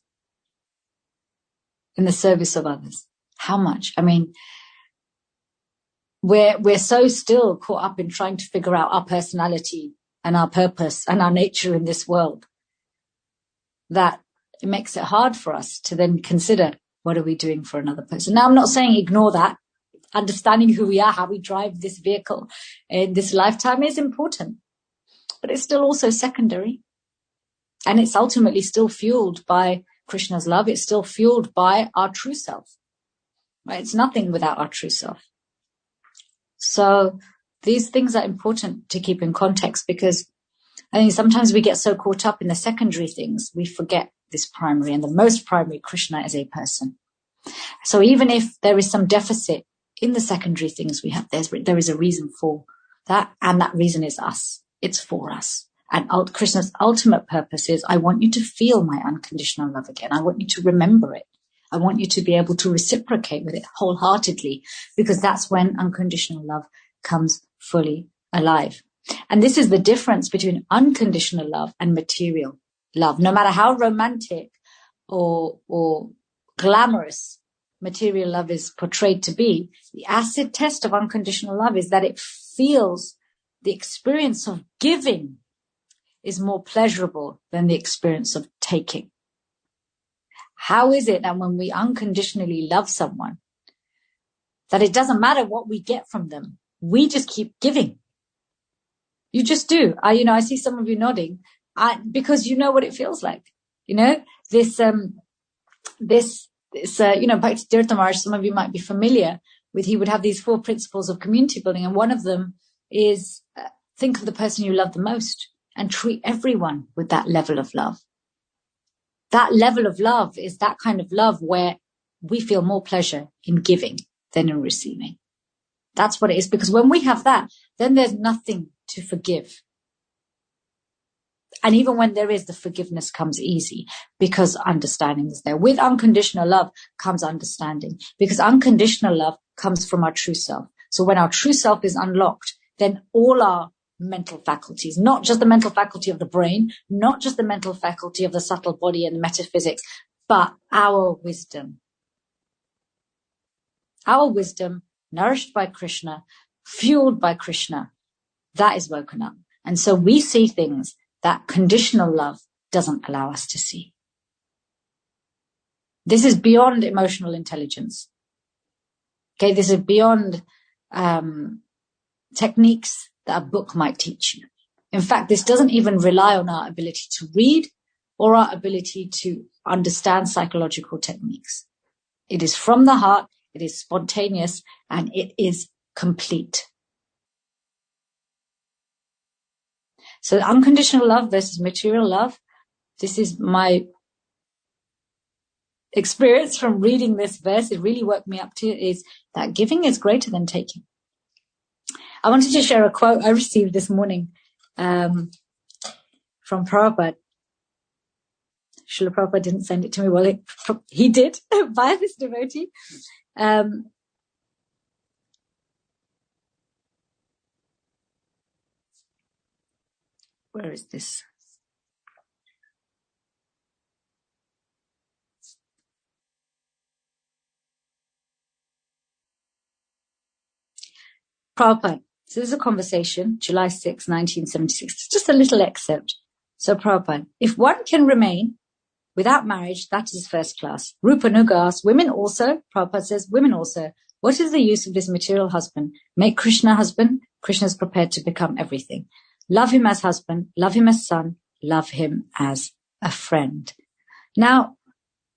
in the service of others? How much? I mean, we're, we're so still caught up in trying to figure out our personality and our purpose and our nature in this world that it makes it hard for us to then consider, what are we doing for another person? Now, I'm not saying ignore that. Understanding who we are, how we drive this vehicle in this lifetime is important, but it's still also secondary. And it's ultimately still fueled by Krishna's love. It's still fueled by our true self. Right? It's nothing without our true self. So these things are important to keep in context, because I think sometimes we get so caught up in the secondary things, we forget this primary, and the most primary, Krishna as a person. So even if there is some deficit in the secondary things we have, there's, there is a reason for that, and that reason is us. It's for us. And Krishna's ultimate purpose is, I want you to feel my unconditional love again. I want you to remember it. I want you to be able to reciprocate with it wholeheartedly, because that's when unconditional love comes fully alive. And this is the difference between unconditional love and material love. No matter how romantic or, or glamorous material love is portrayed to be, the acid test of unconditional love is that it feels, the experience of giving is more pleasurable than the experience of taking. How is it that when we unconditionally love someone, that it doesn't matter what we get from them, we just keep giving? You just do. I, you know, I see some of you nodding, I, because you know what it feels like. You know, this, um, this, this, uh, you know, Bhakti Tirtha Maharaj, some of you might be familiar with, he would have these four principles of community building. And one of them is, uh, think of the person you love the most and treat everyone with that level of love. That level of love is that kind of love where we feel more pleasure in giving than in receiving. That's what it is. Because when we have that, then there's nothing to forgive. And even when there is, the forgiveness comes easy because understanding is there. With unconditional love comes understanding, because unconditional love comes from our true self. So when our true self is unlocked, then all our mental faculties, not just the mental faculty of the brain, not just the mental faculty of the subtle body and the metaphysics, but our wisdom. Our wisdom, nourished by Krishna, fueled by Krishna, that is woken up. And so we see things that conditional love doesn't allow us to see. This is beyond emotional intelligence. Okay, this is beyond um, techniques that a book might teach you. In fact, this doesn't even rely on our ability to read or our ability to understand psychological techniques. It is from the heart, it is spontaneous, and it is complete. So unconditional love versus material love, this is my experience from reading this verse. It really woke me up to it, is that giving is greater than taking. I wanted to share a quote I received this morning um, from Prabhupada. Srila Prabhupada didn't send it to me. Well, it, he did by this devotee. Um, where is this? Prabhupada. So this is a conversation, July sixth, nineteen seventy-six. It's just a little excerpt. So Prabhupada, if one can remain without marriage, that is first class. Rupanuga asks, women also? Prabhupada says, women also. What is the use of this material husband? Make Krishna husband. Krishna is prepared to become everything. Love him as husband. Love him as son. Love him as a friend. Now,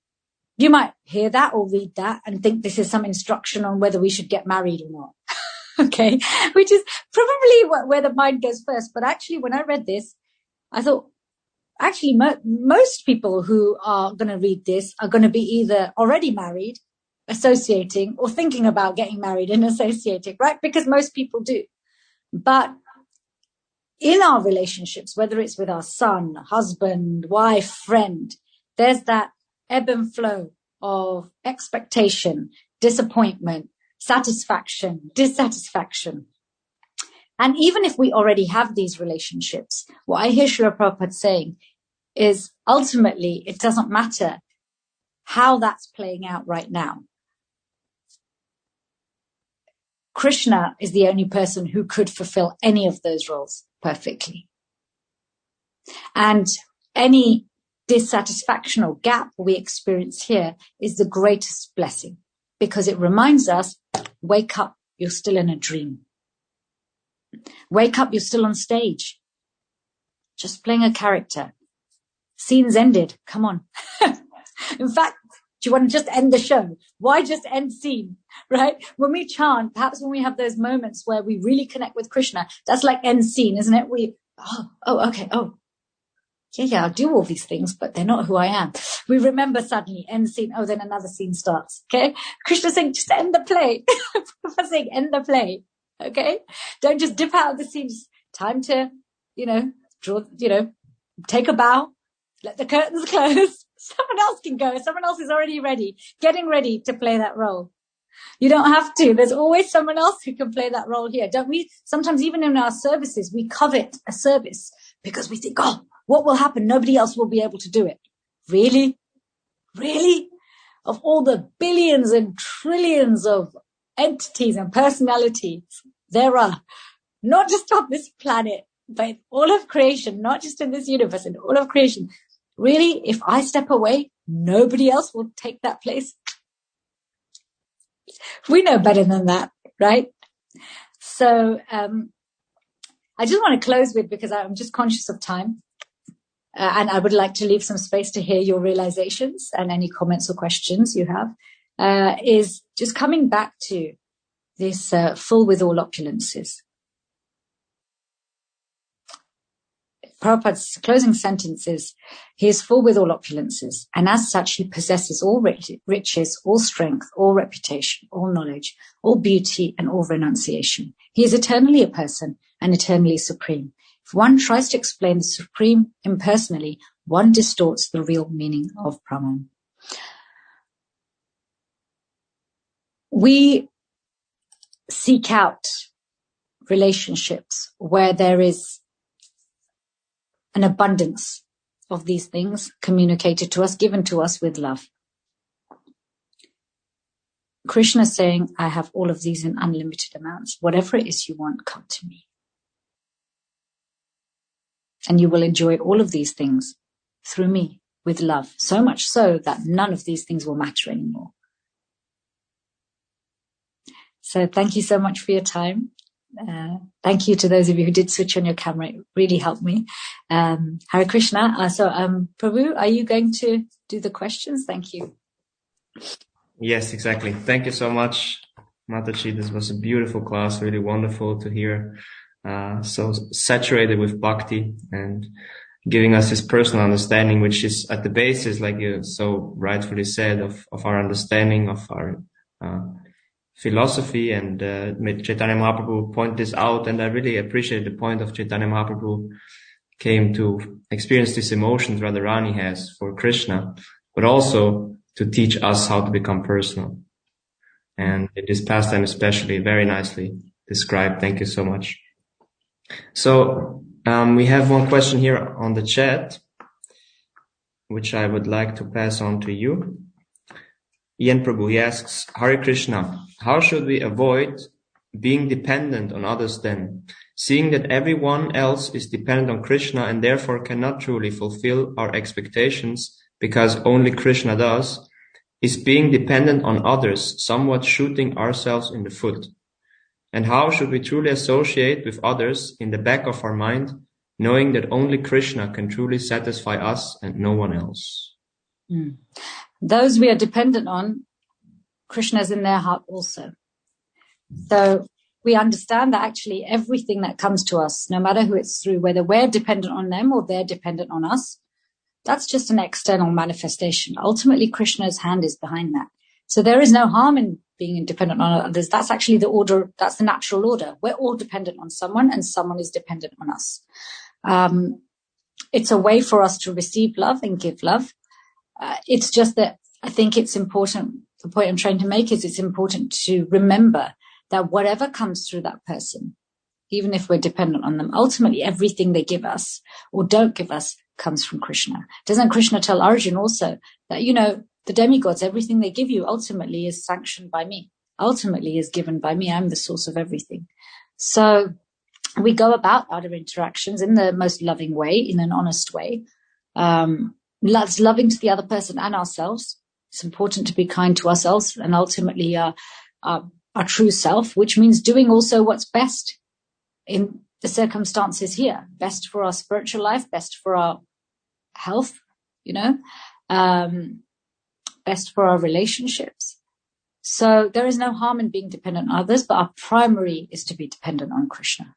you might hear that or read that and think this is some instruction on whether we should get married or not. Okay, which is probably what, where the mind goes first. But actually, when I read this, I thought, actually, mo- most people who are going to read this are going to be either already married, associating, or thinking about getting married and associating, right? Because most people do. But in our relationships, whether it's with our son, husband, wife, friend, there's that ebb and flow of expectation, disappointment, satisfaction, dissatisfaction. And even if we already have these relationships, what I hear Srila Prabhupada saying is ultimately it doesn't matter how that's playing out right now. Krishna is the only person who could fulfill any of those roles perfectly. And any dissatisfaction or gap we experience here is the greatest blessing, because it reminds us, wake up, you're still in a dream. Wake up, you're still on stage, just playing a character. Scene's ended. Come on. In fact, do you want to just end the show? Why just end scene, right? When we chant, perhaps when we have those moments where we really connect with Krishna, that's like end scene, isn't it? We, oh, oh, okay, oh, yeah, yeah, I'll do all these things, but they're not who I am. We remember suddenly, end scene, oh, then another scene starts, okay? Krishna's saying, just end the play. Prabhupada's saying, end the play, okay? Don't just dip out of the scene. Just time to, you know, draw, you know, take a bow, let the curtains close. Someone else can go. Someone else is already ready, getting ready to play that role. You don't have to. There's always someone else who can play that role here. Don't we? Sometimes even in our services, we covet a service because we think, oh, what will happen? Nobody else will be able to do it. Really? Really? Of all the billions and trillions of entities and personalities there are, not just on this planet, but all of creation, not just in this universe, in all of creation. Really, if I step away, nobody else will take that place. We know better than that, right? So um, I just want to close with, because I'm just conscious of time, uh, and I would like to leave some space to hear your realizations and any comments or questions you have, uh, is just coming back to this uh, full with all opulences. Prabhupada's closing sentence is, he is full with all opulences, and as such he possesses all riches, all strength, all reputation, all knowledge, all beauty, and all renunciation. He is eternally a person and eternally supreme. If one tries to explain the supreme impersonally, one distorts the real meaning of Brahman. We seek out relationships where there is an abundance of these things communicated to us, given to us with love. Krishna is saying, I have all of these in unlimited amounts. Whatever it is you want, come to me. And you will enjoy all of these things through me with love. So much so that none of these things will matter anymore. So thank you so much for your time. Uh, thank you to those of you who did switch on your camera. It really helped me. Um, Hare Krishna. Uh, so, um, Prabhu, are you going to do the questions? Thank you. Yes, exactly. Thank you so much, Mataji. This was a beautiful class. Really wonderful to hear. Uh, so saturated with bhakti and giving us this personal understanding, which is at the basis, like you so rightfully said, of, of our understanding of our, uh, philosophy, and uh, Chaitanya Mahaprabhu point this out, and I really appreciate the point of Chaitanya Mahaprabhu came to experience these emotions Radharani has for Krishna, but also to teach us how to become personal. And in this pastime especially, very nicely described. Thank you so much. So um, we have one question here on the chat, which I would like to pass on to you. Ian Prabhu, he asks, Hare Krishna, how should we avoid being dependent on others then, seeing that everyone else is dependent on Krishna and therefore cannot truly fulfill our expectations because only Krishna does? Is being dependent on others somewhat shooting ourselves in the foot? And how should we truly associate with others in the back of our mind, knowing that only Krishna can truly satisfy us and no one else? Mm. Those we are dependent on, Krishna is in their heart also. So we understand that actually everything that comes to us, no matter who it's through, whether we're dependent on them or they're dependent on us, that's just an external manifestation. Ultimately, Krishna's hand is behind that. So there is no harm in being dependent on others. That's actually the order. That's the natural order. We're all dependent on someone and someone is dependent on us. Um, it's a way for us to receive love and give love. Uh, it's just that I think it's important. The point I'm trying to make is it's important to remember that whatever comes through that person, even if we're dependent on them, ultimately everything they give us or don't give us comes from Krishna. Doesn't Krishna tell Arjuna also that, you know, the demigods, everything they give you ultimately is sanctioned by me, ultimately is given by me. I'm the source of everything. So we go about our interactions in the most loving way, in an honest way. Um, that's loving to the other person and ourselves. It's important to be kind to ourselves and ultimately uh, uh, our true self, which means doing also what's best in the circumstances here, best for our spiritual life, best for our health, you know, um, best for our relationships. So there is no harm in being dependent on others, but our primary is to be dependent on Krishna.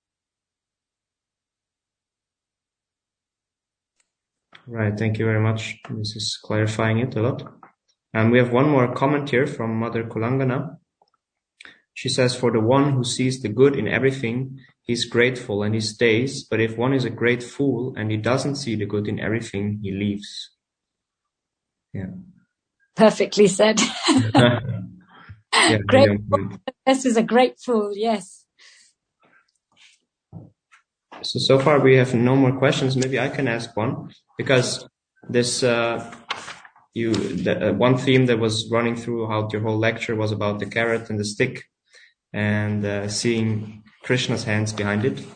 Right. Thank you very much. This is clarifying it a lot. And we have one more comment here from Mother Kulangana. She says, for the one who sees the good in everything, he's grateful and he stays. But if one is a great fool and he doesn't see the good in everything, he leaves. Yeah. Perfectly said. Yeah, great fool. This is a great fool. Yes. So, so far we have no more questions. Maybe I can ask one, because this, uh, you, the, uh, one theme that was running through how your whole lecture was about the carrot and the stick and uh, seeing Krishna's hands behind it.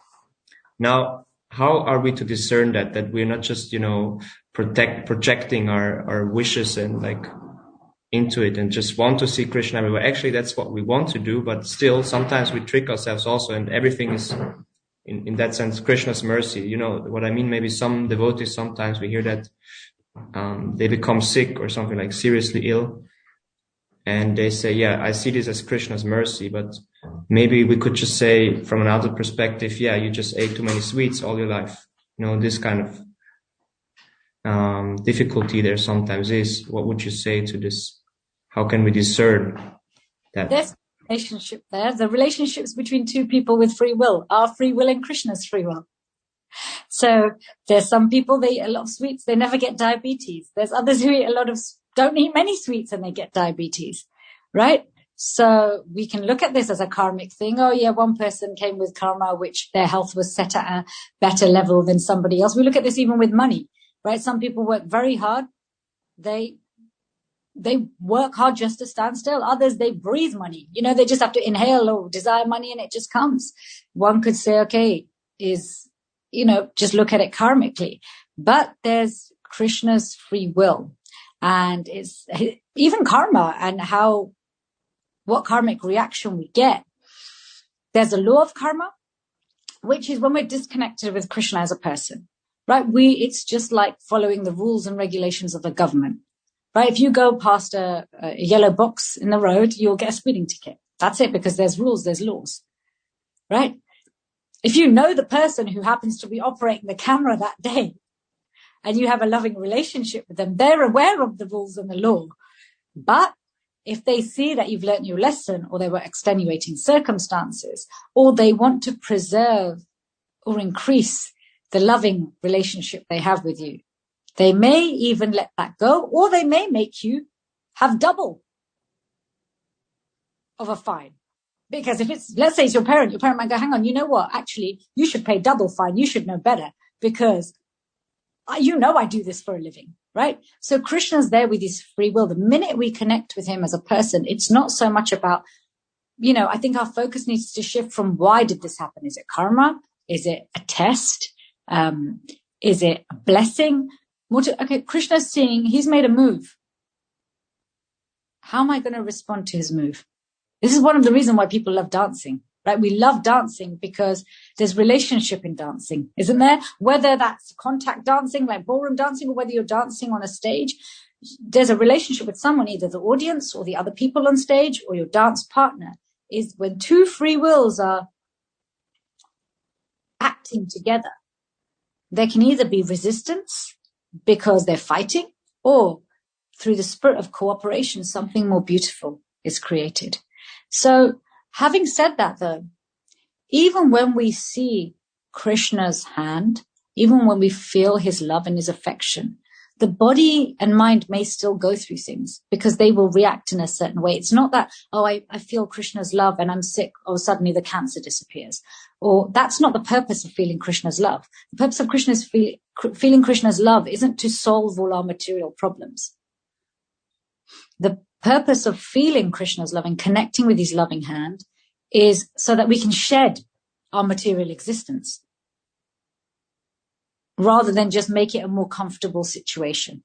Now, how are we to discern that, that we're not just, you know, protect, projecting our, our wishes and like into it and just want to see Krishna everywhere? Actually, that's what we want to do, but still sometimes we trick ourselves also, and everything is in, in that sense, Krishna's mercy. You know what I mean? Maybe some devotees, sometimes we hear that um, they become sick or something, like seriously ill. And they say, yeah, I see this as Krishna's mercy, but maybe we could just say from an outer perspective, yeah, you just ate too many sweets all your life. You know, this kind of um, difficulty there sometimes is. What would you say to this? How can we discern that? There's a relationship there. The relationships between two people with free will, our free will and Krishna's free will. So there's some people, they eat a lot of sweets, they never get diabetes. There's others who eat a lot of, don't eat many sweets and they get diabetes, right? So we can look at this as a karmic thing. Oh yeah, one person came with karma, which their health was set at a better level than somebody else. We look at this even with money, right? Some people work very hard. They, they work hard just to stand still. Others, they breathe money. You know, they just have to inhale or desire money and it just comes. One could say, okay, is, you know, just look at it karmically. But there's Krishna's free will. And it's even karma and how, what karmic reaction we get. There's a law of karma, which is when we're disconnected with Krishna as a person, right? We, it's just like following the rules and regulations of the government, right? If you go past a, a yellow box in the road, you'll get a speeding ticket. That's it, because there's rules, there's laws, right? If you know the person who happens to be operating the camera that day and you have a loving relationship with them, they're aware of the rules and the law. But if they see that you've learnt your lesson, or there were extenuating circumstances, or they want to preserve or increase the loving relationship they have with you, they may even let that go, or they may make you have double of a fine. Because if it's, let's say it's your parent, your parent might go, hang on, you know what? Actually, you should pay double fine. You should know better, because I, you know I do this for a living, right? So Krishna's there with his free will. The minute we connect with him as a person, it's not so much about, you know, I think our focus needs to shift from why did this happen? Is it karma? Is it a test? Um, is it a blessing? More to, okay, Krishna's seeing, he's made a move. How am I going to respond to his move? This is one of the reasons why people love dancing, right? We love dancing because there's relationship in dancing, isn't there? Whether that's contact dancing, like ballroom dancing, or whether you're dancing on a stage, there's a relationship with someone, either the audience or the other people on stage or your dance partner. is when two free wills are acting together, there can either be resistance because they're fighting, or through the spirit of cooperation, something more beautiful is created. So having said that, though, even when we see Krishna's hand, even when we feel his love and his affection, the body and mind may still go through things because they will react in a certain way. It's not that, oh, I, I feel Krishna's love and I'm sick, or suddenly the cancer disappears. Or that's not the purpose of feeling Krishna's love. The purpose of Krishna's feel, feeling Krishna's love isn't to solve all our material problems. The purpose of feeling Krishna's love and connecting with his loving hand is so that we can shed our material existence, rather than just make it a more comfortable situation.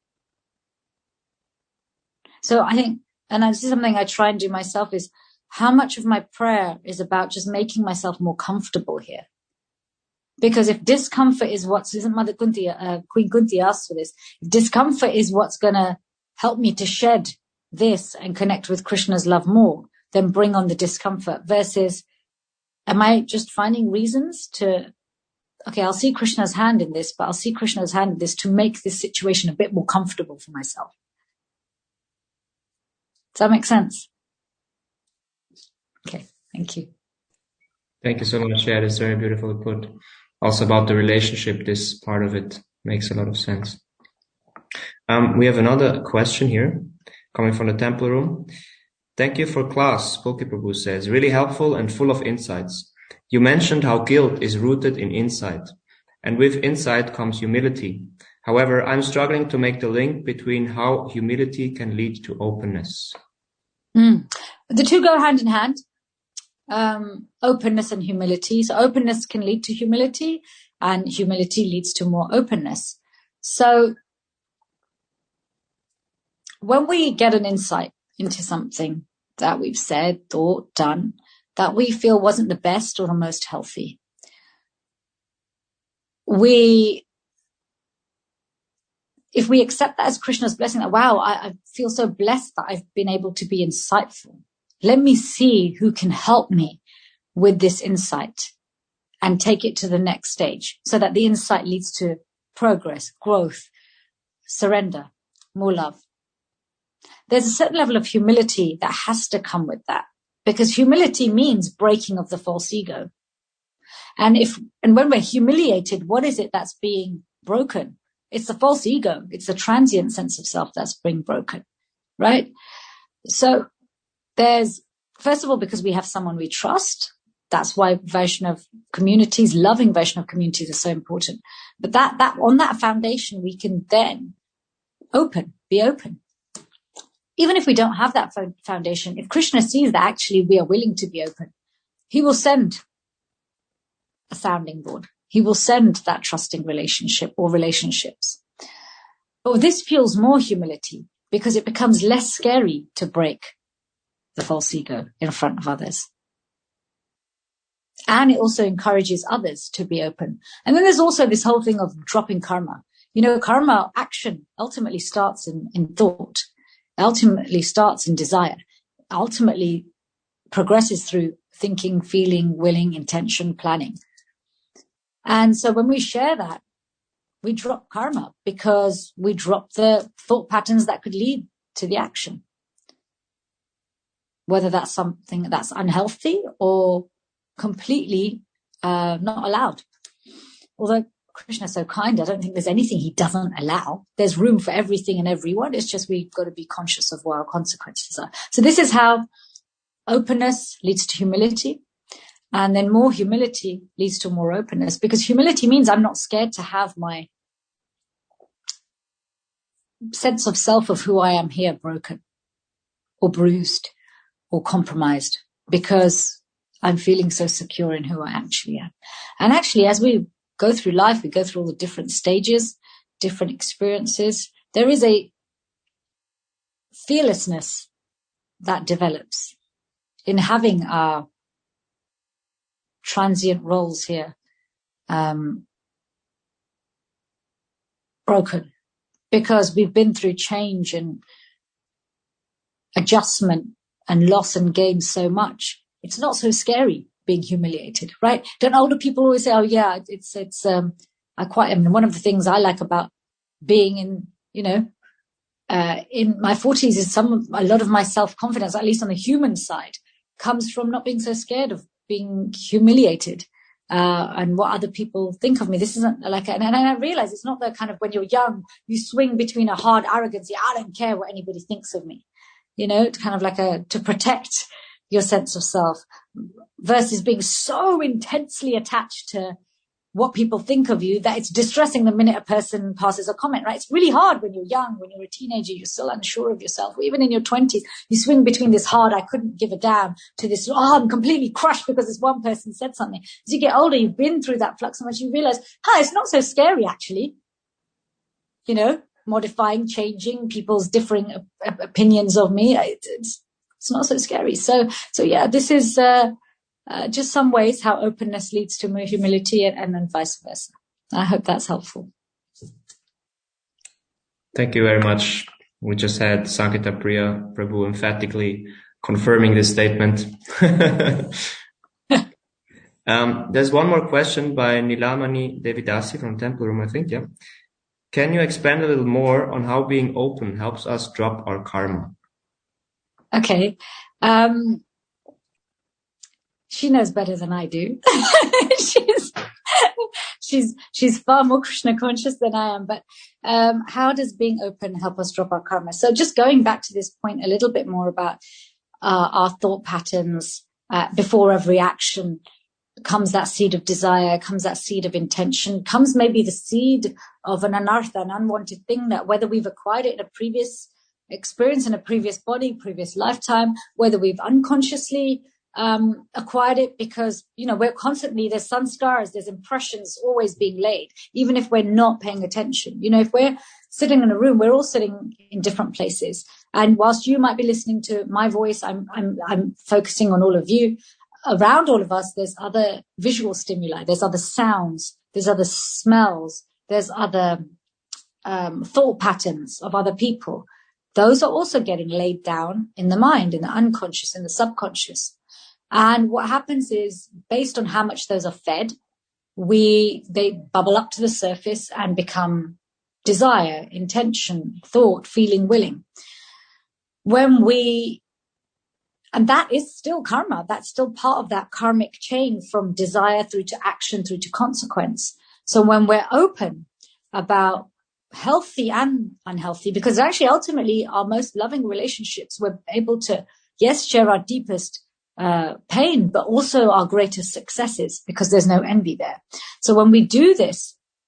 So I think, and this is something I try and do myself, is how much of my prayer is about just making myself more comfortable here. Because if discomfort is what's, isn't Mother Kunti, uh, Queen Kunti asked for this, if discomfort is what's going to help me to shed this and connect with Krishna's love more, then bring on the discomfort, versus am I just finding reasons to, okay, I'll see Krishna's hand in this, but I'll see Krishna's hand in this to make this situation a bit more comfortable for myself. Does that make sense? Okay, thank you. Thank you so much. Yeah, that's very beautifully put. Also about the relationship, this part of it makes a lot of sense. Um, we have another question here coming from the temple room. Thank you for class, Pulki Prabhu says. Really helpful and full of insights. You mentioned how guilt is rooted in insight, and with insight comes humility. However, I'm struggling to make the link between how humility can lead to openness. Mm. The two go hand in hand, um, openness and humility. So openness can lead to humility, and humility leads to more openness. So when we get an insight into something that we've said, thought, done, that we feel wasn't the best or the most healthy, we, if we accept that as Krishna's blessing, that, wow, I, I feel so blessed that I've been able to be insightful. Let me see who can help me with this insight and take it to the next stage, so that the insight leads to progress, growth, surrender, more love. There's a certain level of humility that has to come with that, because humility means breaking of the false ego. And if, and when we're humiliated, what is it that's being broken? It's the false ego. It's the transient sense of self that's being broken, right? So there's, first of all, because we have someone we trust. That's why Vaishnava communities, loving Vaishnava communities are so important. But that, that, on that foundation, we can then open, be open. Even if we don't have that foundation, if Krishna sees that actually we are willing to be open, he will send a sounding board. He will send that trusting relationship or relationships. But this fuels more humility, because it becomes less scary to break the false ego in front of others. And it also encourages others to be open. And then there's also this whole thing of dropping karma. You know, karma action ultimately starts in, in thought. Ultimately starts in desire, ultimately progresses through thinking, feeling, willing, intention, planning. And so when we share that, we drop karma, because we drop the thought patterns that could lead to the action. Whether that's something that's unhealthy or completely uh, not allowed. Although Krishna is so kind, I don't think there's anything he doesn't allow. There's room for everything and everyone. It's just we've got to be conscious of what our consequences are. So this is how openness leads to humility. And then more humility leads to more openness, because humility means I'm not scared to have my sense of self of who I am here broken or bruised or compromised, because I'm feeling so secure in who I actually am. And actually, as we go through life, we go through all the different stages, different experiences. There is a fearlessness that develops in having our transient roles here um, broken, because we've been through change and adjustment and loss and gain so much, it's not so scary being humiliated, right? Don't older people always say, oh yeah, it's, it's, um, I quite, I mean, one of the things I like about being in, you know, uh, in my forties is some, a lot of my self-confidence, at least on the human side, comes from not being so scared of being humiliated, uh, and what other people think of me. This isn't like, and, and I realize it's not the kind of when you're young, you swing between a hard arrogance. I don't care what anybody thinks of me, you know, kind of like a, to protect your sense of self versus being so intensely attached to what people think of you that it's distressing the minute a person passes a comment, right? It's really hard when you're young, when you're a teenager, you're still unsure of yourself. Or even in your twenties, you swing between this hard, I couldn't give a damn, to this, oh, I'm completely crushed because this one person said something. As you get older, you've been through that flux so much, you realize, hi, it's not so scary actually. You know, modifying, changing people's differing op- opinions of me. It's, it's, it's not so scary. So, so yeah, this is, uh, Uh, just some ways how openness leads to more humility and, and then vice versa. I hope that's helpful. Thank you very much. We just had Sankita Priya Prabhu emphatically confirming this statement. um, there's one more question by Nilamani Devidasi from Temple Room, I think. Yeah. Can you expand a little more on how being open helps us drop our karma? Okay. Um, She knows better than I do. she's, she's, she's far more Krishna conscious than I am. But, um, how does being open help us drop our karma? So just going back to this point a little bit more about, uh, our thought patterns, uh, before every action comes that seed of desire, comes that seed of intention, comes maybe the seed of an anartha, an unwanted thing that whether we've acquired it in a previous experience, in a previous body, previous lifetime, whether we've unconsciously Um, acquired it because, you know, we're constantly, there's sanskars, there's impressions always being laid, even if we're not paying attention. You know, if we're sitting in a room, we're all sitting in different places. And whilst you might be listening to my voice, I'm, I'm, I'm focusing on all of you. Around all of us, there's other visual stimuli, there's other sounds, there's other smells, there's other, um, thought patterns of other people. Those are also getting laid down in the mind, in the unconscious, in the subconscious. And what happens is, based on how much those are fed, we, they bubble up to the surface and become desire, intention, thought, feeling, willing. When we, and that is still karma. That's still part of that karmic chain from desire through to action, through to consequence. So when we're open about healthy and unhealthy, because actually ultimately our most loving relationships, we're able to, yes, share our deepest Uh, pain, but also our greatest successes, because there's no envy there. So when we do this,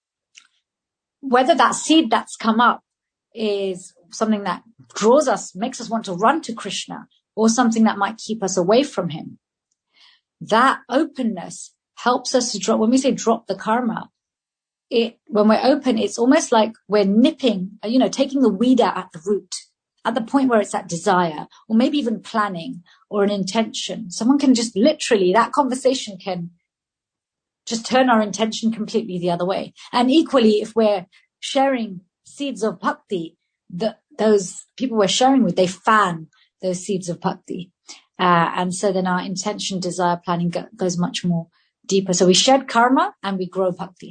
whether that seed that's come up is something that draws us, makes us want to run to Krishna, or something that might keep us away from him, that openness helps us to drop. When we say drop the karma, it, when we're open, it's almost like we're nipping, you know, taking the weed out at the root, at the point where it's that desire, or maybe even planning or an intention. Someone can just literally, that conversation can just turn our intention completely the other way. And equally, if we're sharing seeds of bhakti, the, those people we're sharing with, they fan those seeds of bhakti. Uh, and so then our intention, desire, planning go, goes much more deeper. So we shed karma and we grow bhakti.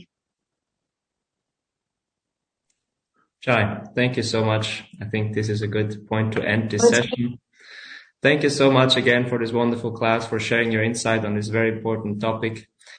Jai, thank you so much. I think this is a good point to end this session. Thank you so much again for this wonderful class, for sharing your insight on this very important topic.